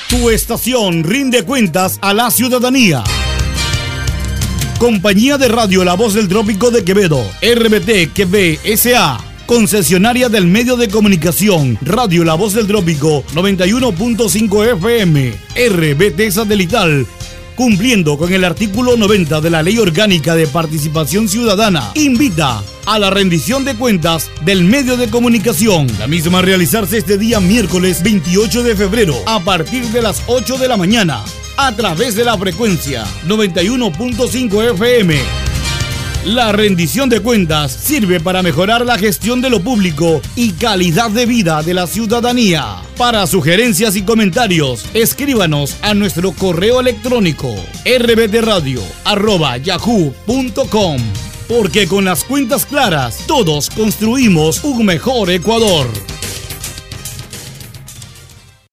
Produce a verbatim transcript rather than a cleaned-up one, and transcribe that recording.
Tu estación rinde cuentas a la ciudadanía. Compañía de Radio La Voz del Trópico de Quevedo, R B T Quebec S A, concesionaria del medio de comunicación Radio La Voz del Trópico noventa y uno punto cinco F M, R B T Satelital, cumpliendo con el artículo noventa de la Ley Orgánica de Participación Ciudadana, invita a la rendición de cuentas del medio de comunicación. La misma a realizarse este día miércoles veintiocho de febrero a partir de las ocho de la mañana a través de la frecuencia noventa y uno punto cinco F M. La rendición de cuentas sirve para mejorar la gestión de lo público y calidad de vida de la ciudadanía. Para sugerencias y comentarios, escríbanos a nuestro correo electrónico r b t radio arroba yahoo punto com. Porque con las cuentas claras, todos construimos un mejor Ecuador.